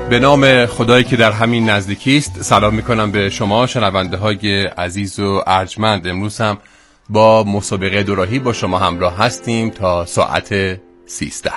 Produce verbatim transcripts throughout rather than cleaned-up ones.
به نام خدایی که در همین نزدیکی است سلام میکنم به شما شنونده های عزیز و ارجمند. امروز هم با مسابقه دوراهی با شما همراه هستیم تا ساعت سیزده.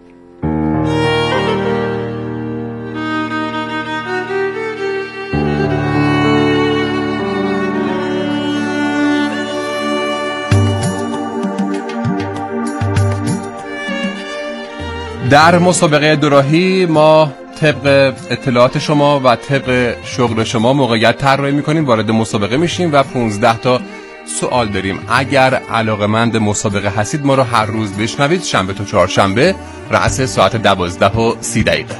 در مسابقه دوراهی ما طبق اطلاعات شما و طبق شغل شما موقعیت طراحی میکنیم، وارد مسابقه میشیم و پانزده تا سوال داریم. اگر علاقه‌مند مسابقه هستید ما رو هر روز بشنوید، شنبه تا چهارشنبه رأس ساعت دوازده و سی دقیقه.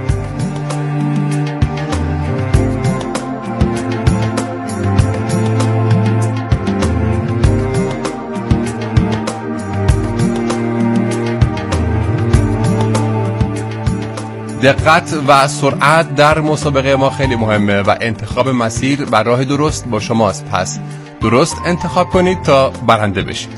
دقت و سرعت در مسابقه ما خیلی مهمه و انتخاب مسیر و راه درست با شماست، پس درست انتخاب کنید تا برنده بشید.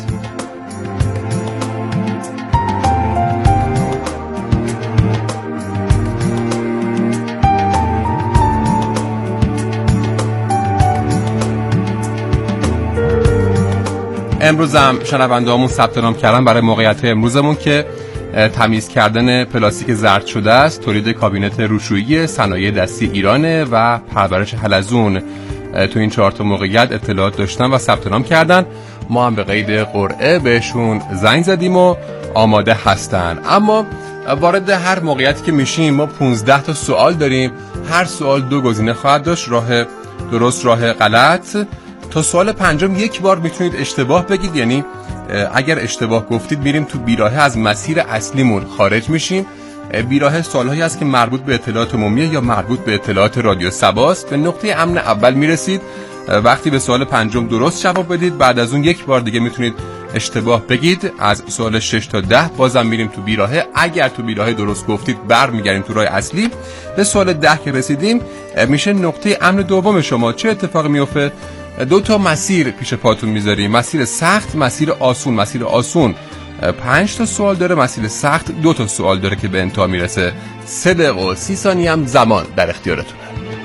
امروز هم شنونده‌هامون ثبت نام کردن برای موقعیت امروزمون که تمیز کردن پلاستیک زرد شده است، تولید کابینت روشویی صنایع دستی ایرانه و پرورش حلزون. تو این چهار تا موقعیت اطلاعات داشتن و ثبت نام کردن. ما هم به قید قرعه بهشون زنگ زدیم و آماده هستن. اما وارد هر موقعیتی که میشیم ما پانزده تا سوال داریم. هر سوال دو گزینه خواهد داشت، راه درست، راه غلط. تا سوال پنجم یک بار میتونید اشتباه بگید، یعنی اگر اشتباه گفتید میریم تو بیراهه، از مسیر اصلیمون خارج میشیم. بیراهه سوالهایی هست که مربوط به اطلاعات عمومیه یا مربوط به اطلاعات رادیو سباست. به نقطه امن اول میرسید. وقتی به سوال پنجم درست جواب بدید، بعد از اون یک بار دیگه میتونید اشتباه بگید. از سوال شش تا ده بازم میریم تو بیراهه. اگر تو بیراهه درست گفتید برمیگردیم تو راه اصلی. به سوال ده که رسیدیم میشه نقطه امن دوم شما. چه اتفاقی میفته؟ دو تا مسیر پیش پاتون میذاریم، مسیر سخت، مسیر آسون. مسیر آسون پنج تا سوال داره، مسیر سخت دو تا سوال داره که به انتها میرسه. سه دقیقه و سی ثانیه هم زمان در اختیارتونه.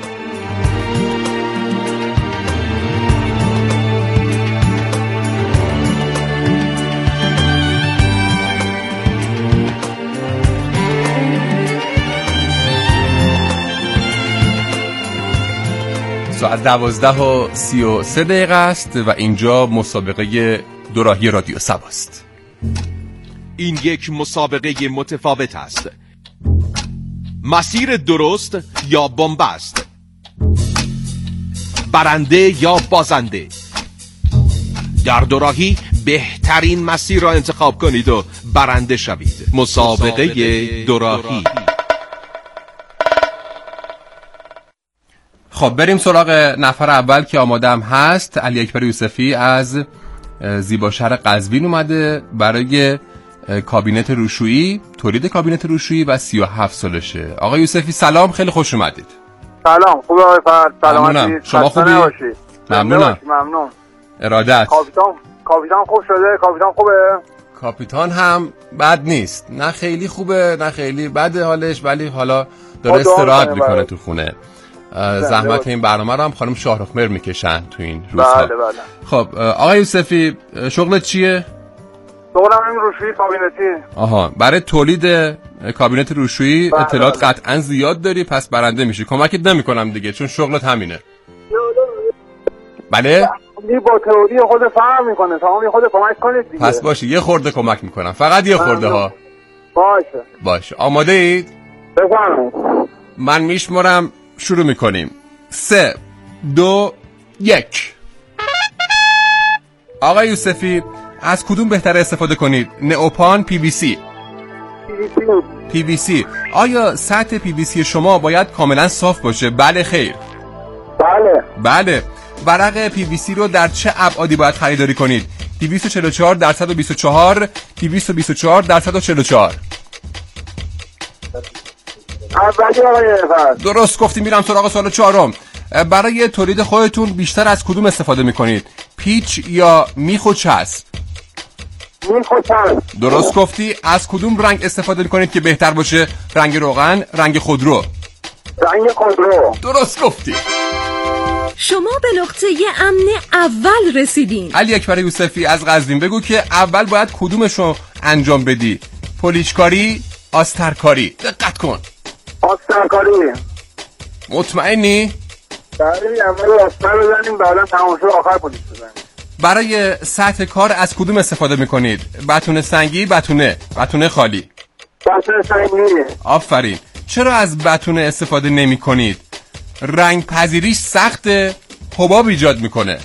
ساعت دوازده و سی و سه دقیقه است و اینجا مسابقه دوراهی رادیو سباست. این یک مسابقه متفاوت است. مسیر درست یا بن‌بست، برنده یا بازنده. در دوراهی بهترین مسیر را انتخاب کنید و برنده شوید. مسابقه دوراهی. خب بریم سراغ نفر اول که آماده هم هست. علی اکبر یوسفی از زیباشهر قزوین اومده برای کابینت روشویی، تولید کابینت روشویی و سی و هفت سالشه. آقای یوسفی سلام، خیلی خوش اومدید. سلام، خوبه آقای فرد؟ سلامتی. شما خوبی؟ ممنونم. ممنون. ارادت. کاپیتان کاپیتان خوب شده؟ کاپیتان خوبه؟ کاپیتان هم بد نیست، نه خیلی خوبه نه خیلی بده حالش، ولی حالا داره استراحت میکنه تو خونه. زحمت این برنامه رو هم خانم شاهرخ مهر میکشن تو این روزها. بله بله. خب آقای یوسفی شغلت چیه؟ شغلم این روشویی کابینتی. آها، برای تولید کابینت روشویی بله اطلاعات بله. قطعا زیاد داری، پس برنده میشی. کمکت نمیکنم دیگه چون شغلت همینه. بله؟ می با تئوری خود فهم میکنه، شما می خود کمک کنید دیگه. پس باشه یه خورده کمک میکنم، فقط یه خورده ها. باشه باشه، آماده اید؟ بفرمایید. من میشمرم، شروع میکنیم. سه دو یک. آقای یوسفی از کدوم بهتر استفاده کنید؟ نئوپان، پی وی سی؟ پی وی سی. آیا سطح پی وی سی شما باید کاملا صاف باشه؟ بله خیر؟ بله بله. ورق پی وی سی رو در چه ابعادی باید خریداری کنید؟ دویست و چهل و چهار در صد و بیست و چهار، دویست و بیست و چهار در صد و چهل و چهار. اولی آقای فرد. درست گفتی. میرم سراغ سوال چهارم. برای تولید خودتون بیشتر از کدوم استفاده میکنید؟ پیچ یا میخ و چسب؟ میخ و چسب. درست گفتی. از کدوم رنگ استفاده میکنید که بهتر باشه؟ رنگ روغن، رنگ خودرو؟ رنگ خودرو. درست گفتی. شما به نقطه امن اول رسیدین. علی اکبر یوسفی از قزوین، بگو که اول باید کدومشو انجام بدی؟ پلیچکاری، آسترکاری؟ دقت کن. آسترکاری. مطمئنی؟ بله، اول آستر بزنیم بعدا تماشا آخر پلیس بزنیم. برای سطح کار از کدوم استفاده میکنید؟ بتونه سنگی، بتونه بتونه خالی؟ بتونه سنگی. آفرین. چرا از بتونه استفاده نمی کنید؟ رنگ پذیریش سخته، حباب ایجاد میکنه.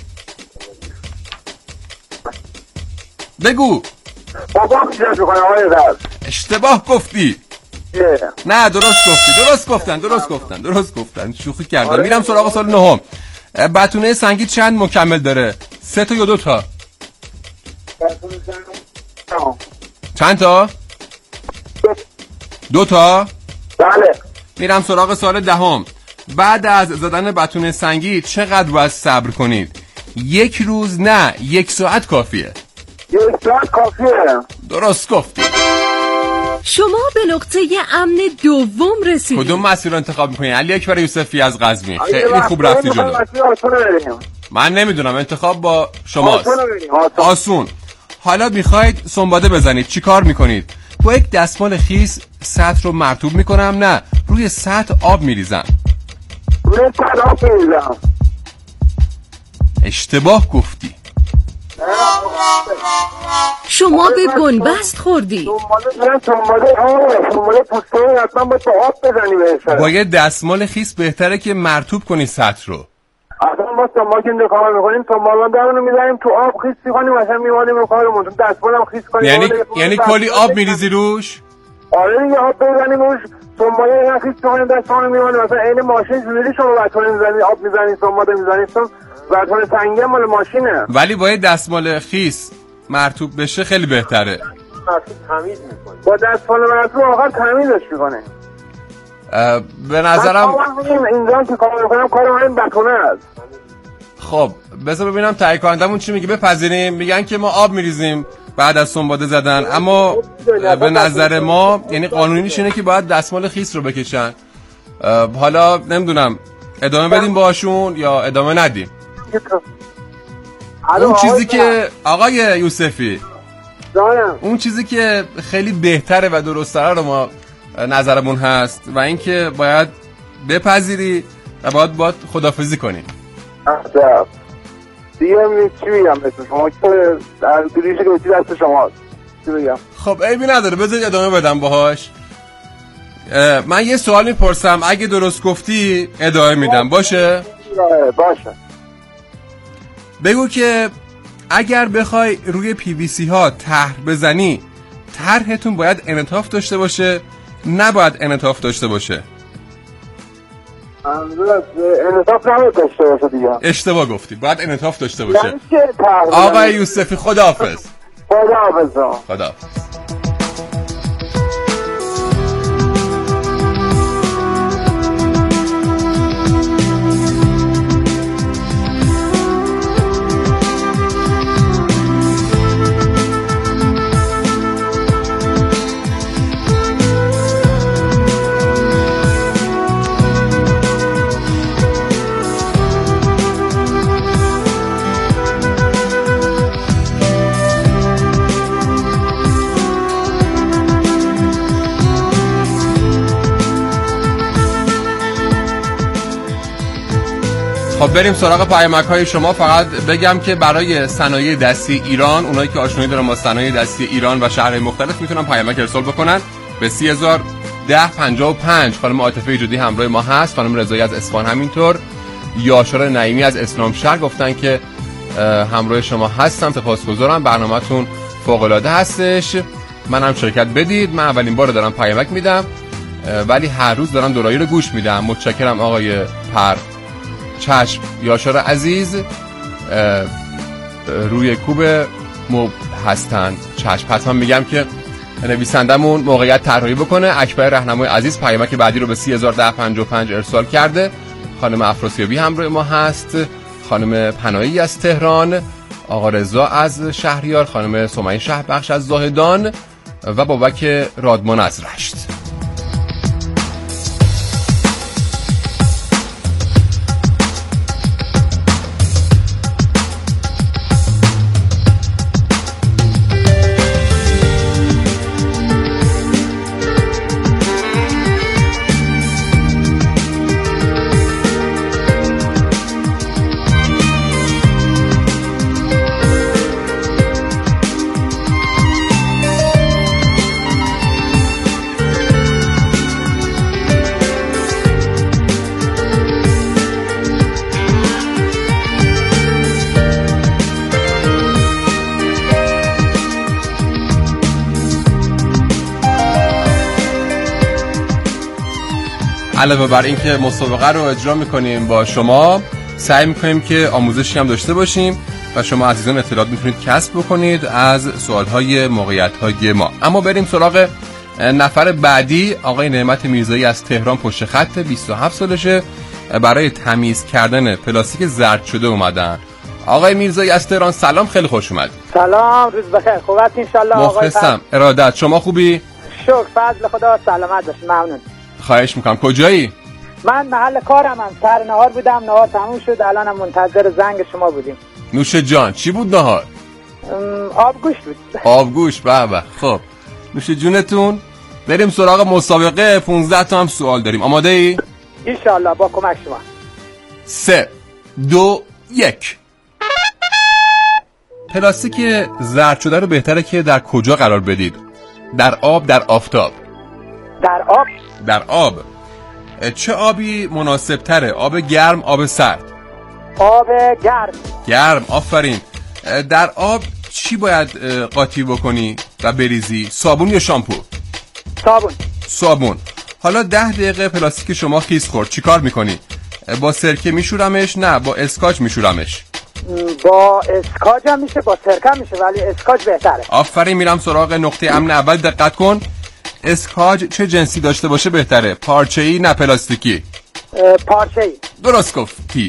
بگو. حباب ایجاد میکنه آقای رز. اشتباه گفتی. یه. نه درست گفتی. درست گفتن درست گفتن درست گفتن شوخی کردم. میرم سراغ سال نهم. بتونه سنگی چند مکمل داره؟ سه تا یا دو تا؟ بتونه سنگی چند تا؟ دو تا؟ بله. میرم سراغ سال دهم. بعد از زدن بتونه سنگی چقدر باید صبر کنید؟ یک روز نه، یک ساعت کافیه. یک ساعت کافیه. درست گفتی. شما به نقطه امن دوم رسیدید. کدوم مسیر رو انتخاب میکنی؟ علی اکبر یوسفی از قزوین، خیلی خوب رفتی جلو. من نمیدونم، انتخاب با شماست. آسون. حالا میخواید سنباده بزنید، چی کار میکنید؟ با یک دستمال خیس سطح رو مرطوب میکنم؟ نه، روی سطح آب میریزم. روی سطح آب میریزم. اشتباه گفتی. شما به بنبست خوردی. سنباده سنباده آه سنباده پوسته حتما باید با آب بزنی بهش. با یه دستمال خیس بهتره که مرطوب کنی سطح رو. اصلا ما سنبال که اینجا کار میکنیم سنبالان درمونو میذاریم تو آب خیس میکنیم مثلا میمانیم رو کارمون دستمالم خیس کنیم. یعنی یعنی کلی آب میریزی روش؟ آره دیگه آب بزنیم روش سنباله اینا خیس کنیم دستمالو میمانیم مثلا این ماشین جوری شما بتونه میزنید آب میزنید سنباده میزنید چون بتونه سنگی هم مال ماشینه. ولی با یه دستمال خیس مرطوب بشه خیلی بهتره. تمیز میکنه. با دستمال مرطوب آخر تمیزش میکنه. به نظرم اینجا که کار میکنم کار همین بتونه است. خب بذار ببینم تهیه کنندمون چی میگه. بپذیریم میگن که ما آب میریزیم بعد از سنباده زدن، اما به نظر ما یعنی قانونیش اینه که باید دستمال خیس رو بکشن. حالا نمیدونم ادامه بدیم باشون یا ادامه ندیم. اون چیزی که آقای یوسفی اون چیزی که خیلی بهتره و درست‌تره رو ما نظرمون هست و اینکه باید بپذیری و باید باید خدافظی کنی. عجب دیگه چی بگم بهتون شما که در دوریش که دست شماست چی بگم؟ خب عیبی نداره بذارید ادامه بدم باهاش. من یه سوال میپرسم اگه درست گفتی ادامه میدم. باشه؟ باشه. بگو که اگر بخوای روی پی وی سی ها طرح بزنی طرحتون باید انعطاف داشته باشه نباید انعطاف داشته باشه؟ انعطاف نباید داشته باشه دیگه. اشتباه گفتی، باید انعطاف داشته باشه. یعنی آقای یوسفی خداحافظ. خداحافظ. خداحافظ. خب بریم سراغ پیامک های شما. فقط بگم که برای صنایع دستی ایران، اونایی که آشنایی دارن با صنایع دستی ایران و شهرهای مختلف میتونن پیامک ارسال بکنن به سی هزار ده پنجاه و پنج. خانم عاطفه ایجادی همراه ما هست، خانم رضایی از اصفهان همینطور، یاشار نعیمی از اسلام شهر گفتن که همراه شما هستم، سپاسگزارم، برنامه‌تون فوق العاده هستش، منم شرکت بدید. من اولین بار دارم پیامک میدم ولی هر روز دارم دورایی رو گوش میدم. متشکرم آقای پر. چشم یاشار عزیز روی کوب مب هستن. چشم حتما میگم که نویسندمون موقعیت طراحی بکنه. اکبر راهنمای عزیز پیامک بعدی رو به سی هزار ده پنجاه و پنج ارسال کرده. خانم افراسیابی همراه ما هست، خانم پناهی از تهران، آقا رضا از شهریار، خانم سمیه شهربخش از زاهدان و بابک رادمان از رشت. علاوه بر این که مسابقه رو اجرا میکنیم با شما، سعی میکنیم که آموزشی هم داشته باشیم و شما عزیزان اطلاعات میتونید کسب بکنید از سوالهای موقعیت‌های ما. اما بریم سراغ نفر بعدی. آقای نعمت میرزایی از تهران پشت خط، بیست و هفت سالشه، برای تمیز کردن پلاستیک زرد شده اومدن. آقای میرزایی از تهران سلام، خیلی خوش اومد. سلام، روز بخیر. خوبت ان شاء الله آقای؟ مخلصم. ارادت. شما خوبی؟ شکر، فضل خدا، سلامت باشید. ممنون. خواهش میکنم. کجایی؟ من محل کارم هم، سر نهار بودم، نهار تموم شد، الانم منتظر زنگ شما بودیم. نوش جان. چی بود نهار؟ آبگوشت بود. آبگوشت. به به. خب نوش جونتون. بریم سراغ مسابقه. پانزده تا هم سوال داریم. آماده ای؟ ان شاء الله با کمک شما. سه دو یک. پلاستیک زرد شده رو بهتره که در کجا قرار بدید؟ در آب، در آفتاب؟ در آب. در آب. چه آبی مناسب تره؟ آب گرم، آب سرد؟ آب گرم. گرم. آفرین. در آب چی باید قاطی بکنی و بریزی؟ صابون یا شامپو؟ صابون. صابون. حالا ده دقیقه پلاستیک شما خیس خورد، چی کار میکنی؟ با سرکه میشورمش؟ نه با اسکاچ میشورمش. با اسکاچ هم میشه، با سرکه هم میشه، ولی اسکاچ بهتره. آفرین. میرم سراغ نقطه امن اول. دقت کن. اسکاچ چه جنسی داشته باشه بهتره؟ پارچه‌ای نه پلاستیکی؟ پارچه‌ای. درست گفتی.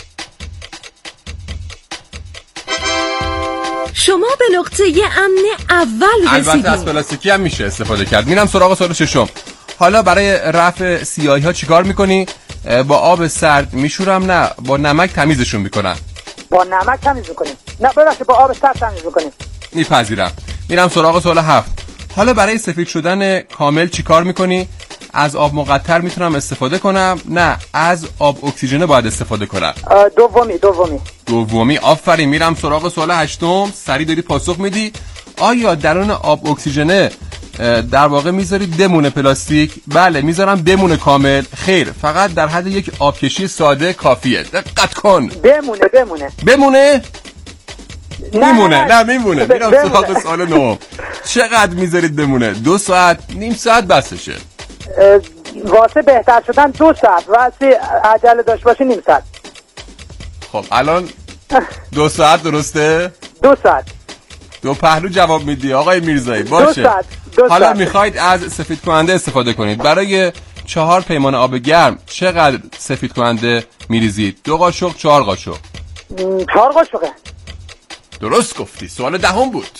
شما به نقطه امن اول رسیدید. البته از پلاستیکی هم میشه استفاده کرد. میرم سراغ سوال ششم. حالا برای رفع سیاهی ها چیکار میکنی؟ با آب سرد میشورم؟ نه با نمک تمیزشون میکنم؟ با نمک تمیز میکنیم. نه ببخشید، با آب سرد تمیز میکنیم. میپذیرم. میرم سراغ سوال هفت. حالا برای سفید شدن کامل چیکار میکنی؟ از آب مقطر میتونم استفاده کنم؟ نه از آب اکسیژنه باید استفاده کنم؟ دومی دومی دومی. آفرین. میرم سراغ سوال هشتم. سریع داری پاسخ میدی. آیا درون آب اکسیژنه در واقع میذارید بمونه پلاستیک؟ بله میذارم بمونه کامل. خیر، فقط در حد یک آبکشی ساده کافیه. دقت کن. بمونه بمونه بمونه میمونه. نه نه میمونه. میرم سراغ سوال نهم. چقدر میذارید بمونه؟ دو ساعت؟ نیم ساعت بسشه؟ واسه بهتر شدن دو ساعت، واسه عجله داشت باشی نیم ساعت. خب الان دو ساعت درسته؟ دو ساعت. دو پهلو جواب میدی آقای میرزایی. باشه. دو ساعت. دو حالا ساعت. میخواید از سفید کننده استفاده کنید. برای چهار پیمانه آب گرم چقدر سفید کننده میریزید؟ دو قاشق، چهار قاشق؟ چهار قاشقه. درست گفتی. سوال دهم بود.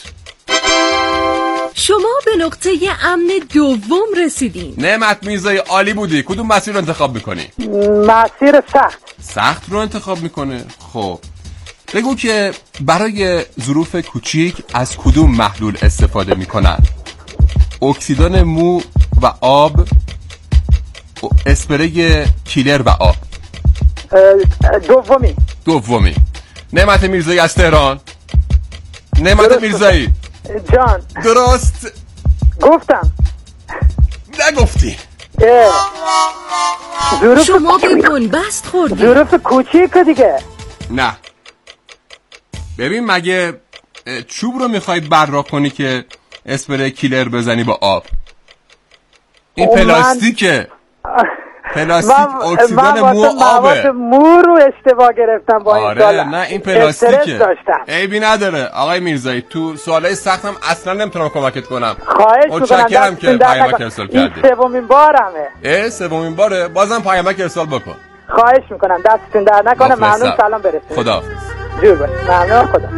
شما به نقطه امن دوم رسیدین. نعمت میرزایی عالی بودی. کدوم مسیر رو انتخاب میکنی؟ مسیر سخت. سخت رو انتخاب میکنه. خب بگو که برای ظروف کوچیک از کدوم محلول استفاده میکنن؟ اکسیدان مو و آب، اسپری کیلر و آب؟ دومی. دومی. نعمت میرزایی از تهران. نعمت میرزایی جان. درست گفتم. نگفتی. شما به بنبست خوردید. ظروف کوچیک دیگه. نه ببین، مگه چوب رو میخوای براق کنی که اسپری کیلر بزنی با آب؟ این پلاستیکه. پلاستیک اکسیدان مو و آبه. من مو رو اشتباه گرفتم با این آره سوال. نه این پلاستیکه. عیبی نداره آقای میرزایی. تو سوالای سختم اصلا نمیتونم کمکت کنم. خواهش میکنم. متشکرم که پیامک ارسال کردی. این سومین بارمه. اه سومین باره؟ بازم پیامک ارسال بکن. خواهش میکنم. دستتون در نکنه. ممنون. سلام برسید. خدا. جور باش. ممنون. خدا.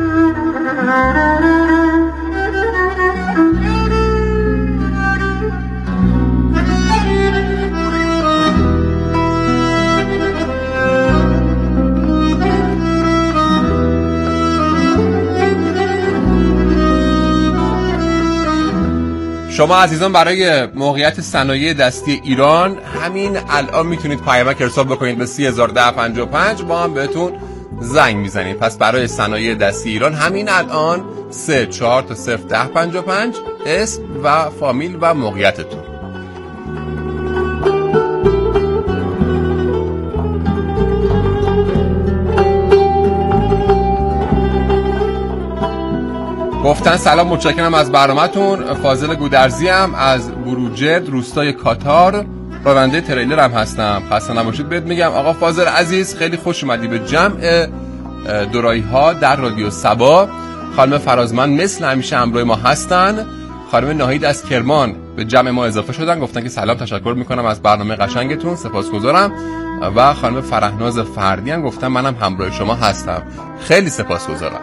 شما عزیزان برای موقعیت صنایع دستی ایران همین الان میتونید پیامک ارسال بکنید به سی هزار و ده پنجاه و پنج. با هم بهتون زنگ میزنید. پس برای صنایع دستی ایران همین الان سه چهار تا صفر ده پنجاه و پنج اسم و فامیل و موقعیتتون. گفتن سلام، متشکرم از برنامه‌تون. فاضل گودرزی ام از بروجرد روستای کاتار. راننده تریلر هم هستم. خسته نباشید بهت میگم. آقا فاضل عزیز خیلی خوش اومدی به جمع دورایی ها در رادیو صبا. خانم فرازمند مثل همیشه همراه ما هستن. خانم ناهید از کرمان به جمع ما اضافه شدن، گفتن که سلام، تشکر میکنم از برنامه قشنگتون، سپاسگزارم. و خانم فرهناز فردی هم گفتن منم همراه شما هستم، خیلی سپاسگزارم.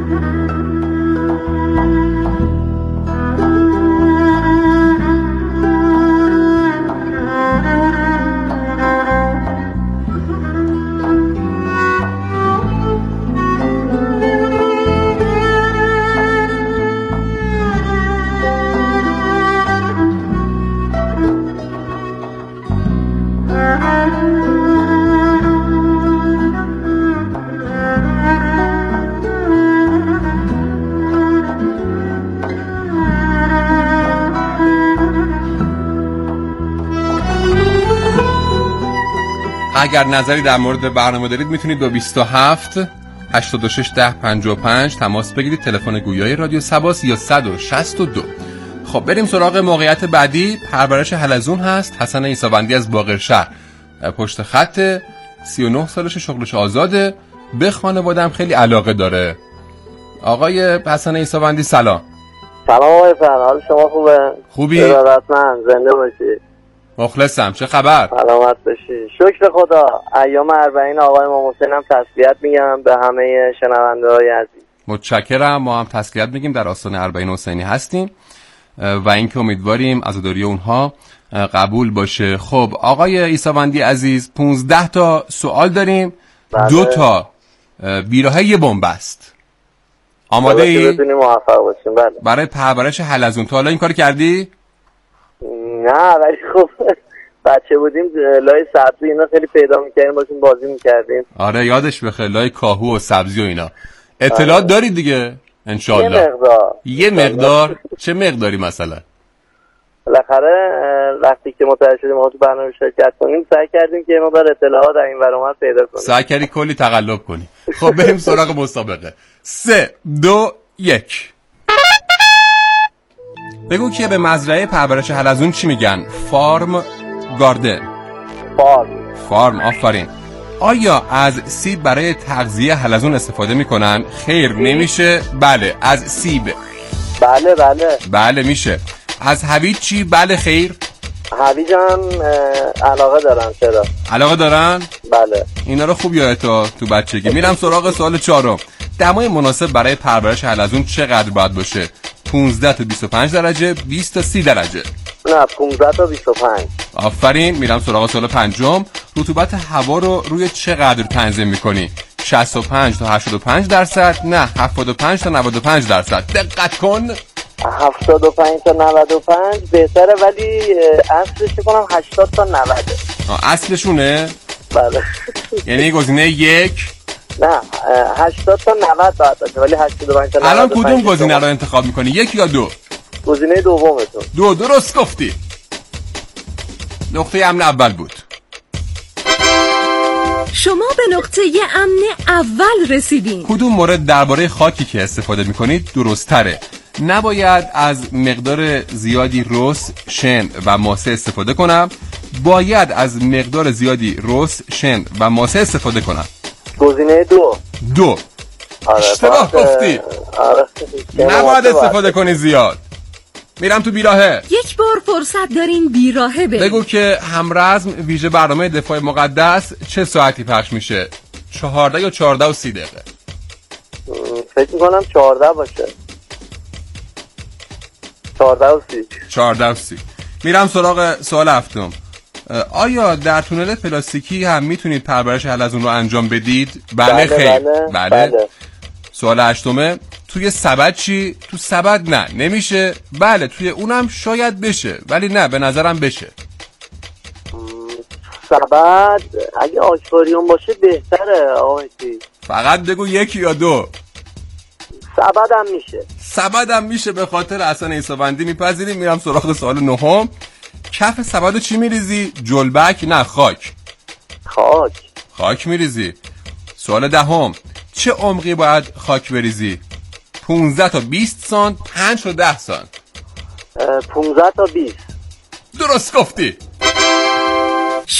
اگر نظری در مورد برنامه دارید میتونید با بیست و هفت هشتاد و شش ده پنجاه و پنج تماس بگیرید. تلفن گویای رادیو صباس یا صد و شصت و دو. خب بریم سراغ موقعیت بعدی. پرورش حلزون هست. حسن عیسابندی از باقرشهر پشت خط، سی و نه سالشه، شغلش آزاده، به خانواده‌ام خیلی علاقه داره. آقای حسن عیسابندی سلام. سلام آقای فرهاد، حال شما خوبه؟ خوبی؟ ارادتمند، زنده باشی. مخلصم. چه خبر؟ سلامت باشی. شکر خدا. ایام اربعین آقای امام حسین هم تسلیت میگم به همه شنونده‌های عزیز. متشکرم. ما هم تسلیت میگیم، در آستان اربعین حسینی هستیم و اینکه امیدواریم عزاداری اونها قبول باشه. خب آقای عیسابندی عزیز، پونزده تا سوال داریم. بله. دو تا بیراهه یه بمبست. آماده ای؟ بتونیم موفق باشیم. بله. برای پرورش حلزون تا حالا این کار کردی؟ نه ولی خب بچه بودیم لای سبزی اینا خیلی پیدا میکردیم، باشیم بازی میکردیم. آره یادش بخیر، لای کاهو و سبزی و اینا. اطلاعات داری دیگه انشالله؟ یه مقدار. یه مقدار؟ چه مقداری مثلا؟ بالاخره وقتی که متوجه شدیم ما تو برنامه شرکت کنیم سعی کردیم که ما بر اطلاعات در این ور اونور پیدا کنیم. سعی کردی کلی تقلب کنی. خب بریم سراغ مسابقه. سه دو یک. بگو که به مزرعه پرورش حلزون چی میگن؟ فارم، گاردن. فارم. فارم، آفرین. آیا از سیب برای تغذیه حلزون استفاده میکنن؟ خیر نمیشه. بله. از سیب؟ بله بله بله میشه. از هویج چی؟ بله خیر. هویج هم علاقه دارن. چرا؟ علاقه دارن؟ بله. اینا رو خوب یادت تو بچگی. میرم سراغ سوال چهارم. دمای مناسب برای پرورش حلزون چقدر باید باشه؟ پانزده تا بیست و پنج درجه، بیست تا سی درجه؟ نه پانزده تا بیست و پنج. آفرین. میرم سراغ سوال پنجم. رطوبت هوا رو روی چقدر تنظیم میکنی؟ شصت و پنج تا هشتاد و پنج درصد؟ نه هفتاد و پنج تا نود و پنج درصد؟ دقت کن. هفتاد و پنج تا نود و پنج بهتره، ولی اصلش کنم هشتاد تا نود. اصلشونه؟ بله. یعنی گزینه یک؟ نه هشتاد تا نود باید باشه، ولی هشتاد و پنج تا نود. الان کدوم گزینه رو انتخاب میکنی؟ یک یا دو؟ گزینه دومتون. دو. درست گفتی. نقطه امن اول بود. شما به نقطه امن اول رسیدین. کدوم مورد درباره خاکی که استفاده میکنید درست تره؟ نباید از مقدار زیادی رس، شن و ماسه استفاده کنم؟ باید از مقدار زیادی رس، شن و ماسه استفاده کنم؟ گزینه دو. دو. آره اشتباه گفتی. آره. نباید استفاده کنی زیاد. میرم تو بیراهه. یک بار فرصت دارین بیراهه بریم. بگو که همرزم ویژه برنامه دفاع مقدس چه ساعتی پخش میشه؟ چهارده یا چهارده و سی دقیقه؟ فکر میکنم چهارده باشه. چهارده و سی. چهارده و سی. میرم سراغ سوال هفتم. آیا در تونل پلاستیکی هم میتونید پرورش حلزون رو انجام بدید؟ بله, بله خیر. بله, بله. بله. سوال هشتمه. توی سبد چی؟ تو سبد نه نمیشه. بله توی اونم شاید بشه، ولی نه به نظرم بشه. سبد اگه آکواریوم باشه بهتره آقایتی. فقط بگو یکی یا دو. سبد هم میشه. سبد هم میشه. به خاطر حسن عیسابندی میپذیریم. میرم سراغ سوال نهم. کف سبد چی میریزی؟ جلبک؟ نه خاک. خاک. خاک میریزی. سوال دهم. چه عمقی باید خاک بریزی؟ پانزده تا بیست سانت، پنج تا ده سانت؟ پانزده تا بیست. درست گفتی.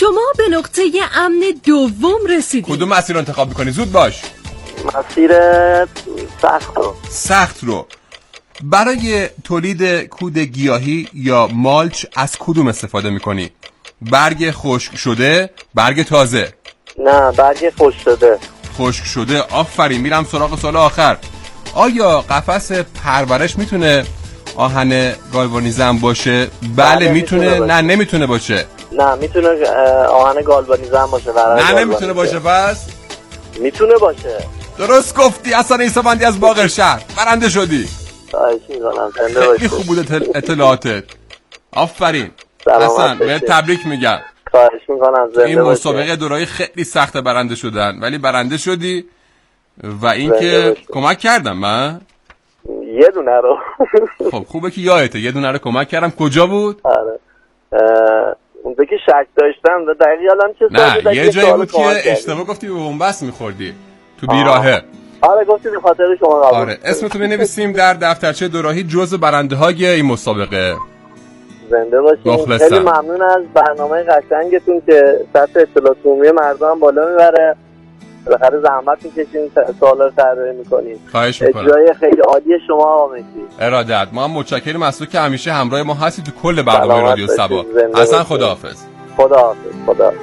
شما به نقطه امن دوم رسیدید. کدوم مسیر رو انتخاب میکنی؟ زود باش. مسیر سخت رو. سخت رو. برای تولید کود گیاهی یا مالچ از کدوم استفاده میکنی؟ برگ خشک شده، برگ تازه؟ نه، برگ خشک شده. خشک شده. آفرین. میرم سراغ سوال آخر. آیا قفس پرورش میتونه آهن گالوانیزم باشه؟ بله, بله میتونه, میتونه نه نمیتونه باشه. نه میتونه آهن گالوانیزم باشه. نه نمیتونه باشه. پس میتونه باشه. درست گفتی. حسن عیسوندی از باقرشهر برنده شدی. خواهش میکنم. زنده باشی. خیلی خوب بود اطلاعاتت. آفرین. حسن بهت تبریک میگم. خواهش میکنم. زنده این مسابقه دورایی خیلی سخت برنده شدن ولی برنده شدی و اینکه کمک کردم من یه دونه رو. خب خوبه که یادته یه دونه رو کمک کردم. کجا بود؟ آره اونجا که شک داشتم دقیقاً الان چه سوالی بود؟ نه یه جایی بود که اشتباه گفتی به بنبست میخوردی تو بیراهه. آره گفتی به خاطر شما. آره اسمتو بنویسیم در دفترچه دوراهی جزو برنده های این مسابقه. زنده باشین. خیلی ممنون از برنامه قشنگتون که سطح اطلاعات عمومی مردم بالا میبره. بالاخره زحمت میکشین، سوالا رو طراحی میکنین. خواهش میکنم. اجرای خیلی عالی شما آقا مهدی. ارادت. ما هم متشکریم از تو که همیشه همراه ما هستی تو کل برنامه رادیو صبا. اصلا خداحافظ. خداحافظ. خدا.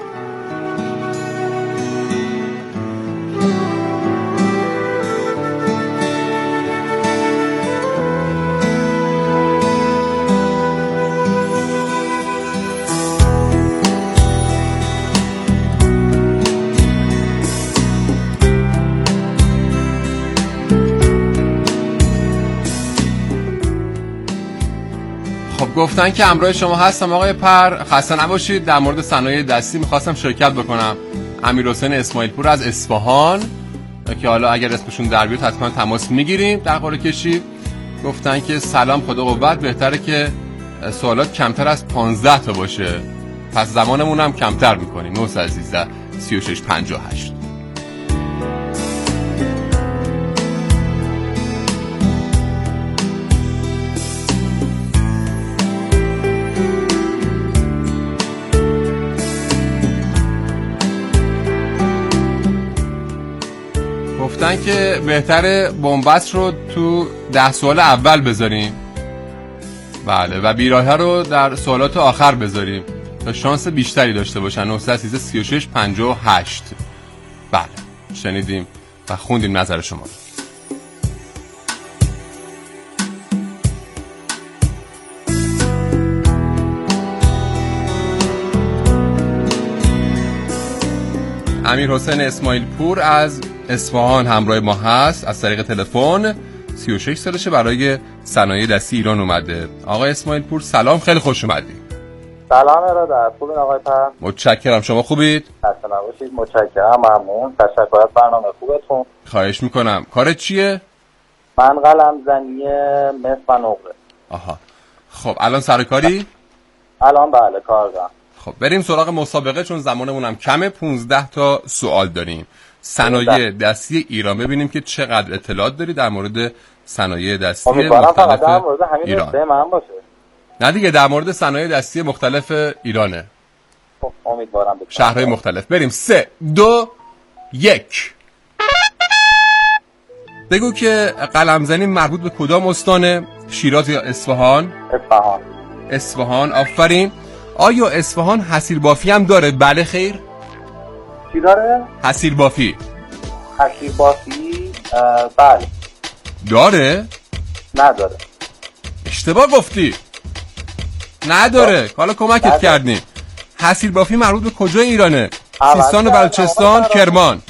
گفتن که همراه شما هستم آقای پر. خسته نباشید. در مورد صنایع دستی میخواستم شرکت بکنم. امیرحسین اسماعیل پور از اصفهان که حالا اگر اسمشون در بیاد حتما تماس میگیریم در قرعه کشی. گفتن که سلام خدا قوت، بهتره که سوالات کمتر از پانزده تا باشه پس زمانمون هم کمتر میکنیم. نه یک سه سی و شش پنجاه و هشت. گفتن که بهتره بنبست رو تو ده سوال اول بذاریم. بله و بیراهه رو در سوالات آخر بذاریم تا شانس بیشتری داشته باشن. نه یک سه سی و شش پنجاه و هشت. بله شنیدیم و خوندیم نظر شما. امیرحسین اسماعیل پور از اصفهان همراه ما هست از طریق تلفن. سی و شش سالشه، برای صنایع دستی ایران اومده. آقای اسماعیل پور سلام، خیلی خوش اومدید. سلام ارادت. خوبین آقای پر؟ متشکرم. شما خوبید؟ خسته نباشید. متشکرم. ممنون. تشکر از برنامه خوبتون. خواهش میکنم. کارت چیه؟ من قلم زنی مس و نقره. آها. خب الان سر کاری؟ الان بله کار دارم. خب بریم سراغ مسابقه چون زمانمون هم کمه. پانزده تا سوال داریم. صنایع دستی ایران، ببینیم که چقدر اطلاعات داری در مورد صنایع دستی مختلف در مورد همین ایران. من باشه. نه دیگه در مورد صنایع دستی مختلف ایرانه. خب امیدوارم بکنم. شهرهای مختلف. بریم. سه دو یک. بگو که قلمزنی مربوط به کدام استانه؟ شیراز یا اصفهان؟ اصفهان. اصفهان. آفرین. آیا اصفهان حصیر بافی هم داره؟ بله خیر. چی داره؟ حصیر بافی. حصیر بافی بله. داره؟ نداره. اشتباه گفتی. نداره. حالا کمکت نداره. کردیم. حصیر بافی مربوط به کجای ایرانه؟ سیستان و بلوچستان، کرمان.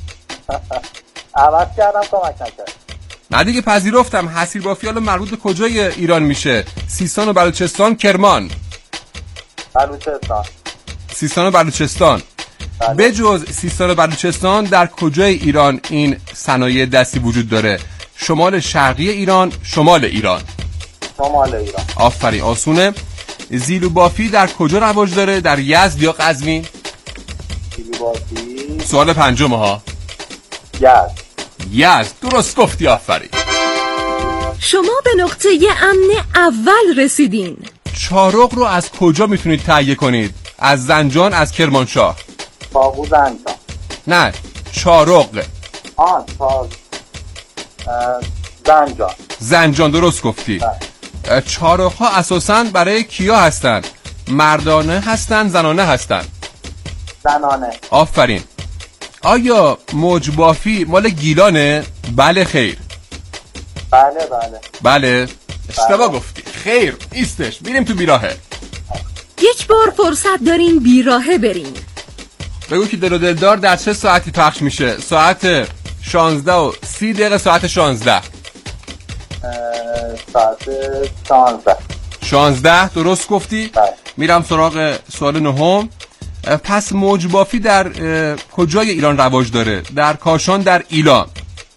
عوض کردم کمک نکرد. نه دیگه پذیرفتم. حصیر بافی حالا مربوط به کجای ایران میشه؟ سیستان و بلوچستان، کرمان. بلوچستان. سیستان و بلوچستان. به جز سیستان و بلوچستان در کجای ایران این صنایع دستی وجود داره؟ شمال شرقی ایران، شمال ایران. شمال ایران. آفرین، آسونه. زیلو بافی در کجا رواج داره؟ در یزد یا قزوین؟ زیلو بافی. سوال پنجم ها. یزد. یزد. درست گفتی. آفرین. شما به نقطه امن اول رسیدین. چارق رو از کجا میتونید تهیه کنید؟ از زنجان، از کرمانشاه. باغو زنجان. نه، چارق. آه چار زنجان. زنجان درست گفتی. چارق ها اساساً برای کیا هستن؟ مردانه هستن، زنانه هستن؟ زنانه. آفرین. آیا موج بافی مال گیلانه؟ بله خیر. بله بله. بله اشتباه گفتی. خیر نیستش. میریم تو بیراهه. یک بار فرصت دارین بیراهه برین. بگو که دل و دلدار در چه ساعتی پخش میشه؟ ساعت شانزده و سی دقیقه، ساعت شانزده. ساعت شانزده. شانزده درست گفتی؟ بله. میرم سراغ سوال نهم. پس موج بافی در کجای ایران رواج داره؟ در کاشان، در ایلام؟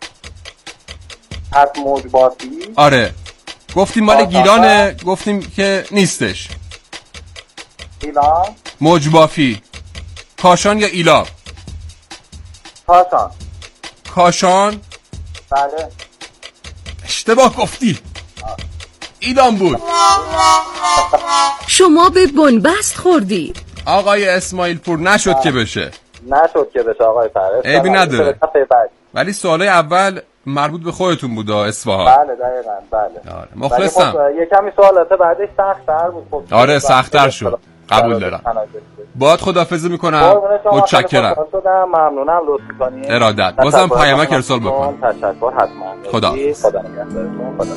از موج بافی؟ آره. گفتیم مال گیلانه، گفتیم که نیستش. ایلام؟ موج بافی کاشان یا ایلام؟ کاشان. کاشان؟ بله. اشتباه گفتی. ایلام بود. شما به بنبست خوردی. آقای اسماعیل پور نشد آه. که بشه. نشد که بشه آقای فرز. عیبی نداره. ولی سوالای اول مربوط به خودتون بود اصفهان. بله دقیقاً بله. آره مخلصم. خب یه کمی سوالات بعدش سخت‌تر بود. خب آره سخت‌تر شد. قبول دارم. باهات خداحافظی میکنم. متشکرم. ممنونم لطف می‌کنید. ارادت. بازم پیامک ارسال بکن. تشکر حتما. خدا. خدا نگهدارتون. خدا.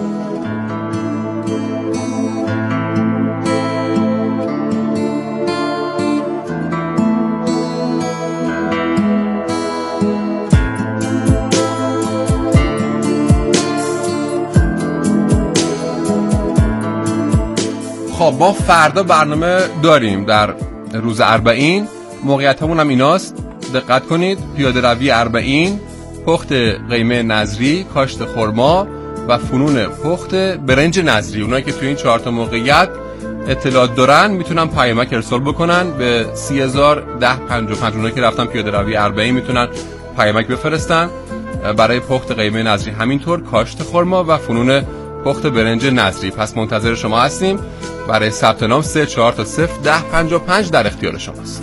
خب ما فردا برنامه داریم در روز اربعین. موقعیت همون هم ایناست، دقت کنید. پیاده روی اربعین، پخت قیمه نظری، کاشت خرما و فنون پخت برنج نظری. اونایی که توی این چهار تا موقعیت اطلاعات دارن میتونن پیامک ارسال بکنن به سی هزار ده پنجاه و پنج. اونایی که رفتن پیاده روی اربعین میتونن پیامک بفرستن برای پخت قیمه نظری، همینطور کاشت خرما و فنون پخت برنج نظری. پس منتظر شما هستیم. برای ثبت نام سه چهار تا صفر ده پنجاه و پنج در اختیار شماست.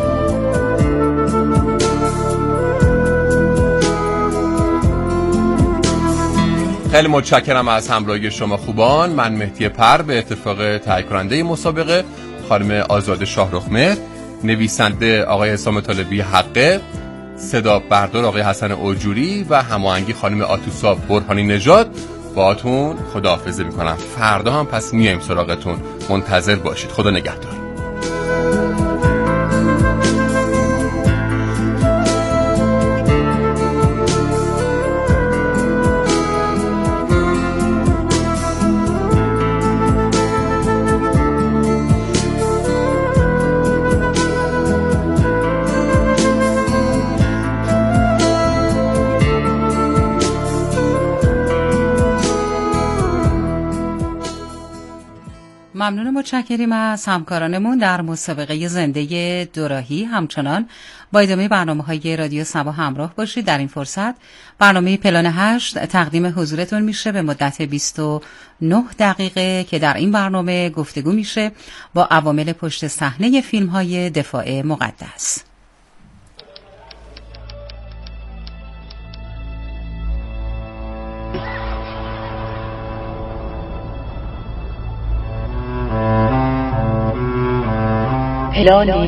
خیلی متشکرم از همراهی شما خوبان. من مهدی پر به اتفاق تهیه کننده مسابقه خانم آزاده شاهرخمهر، نویسنده آقای حسام طالبی حقه، صدا بردار آقای حسن اوجوری و هماهنگی خانم آتوسا برهانی نژاد باهاتون خداحافظی میکنم. فردا هم پس میایم سراغتون. منتظر باشید. خدا نگهدار. ممنون، متشکریم از همکارانمون در مسابقه زنده دوراهی. همچنان با ادامه برنامه‌های رادیو صبا همراه باشید. در این فرصت برنامه پلان هشت تقدیم حضورتون میشه به مدت بیست و نه دقیقه که در این برنامه گفتگو میشه با عوامل پشت صحنه فیلم‌های دفاع مقدس. پلان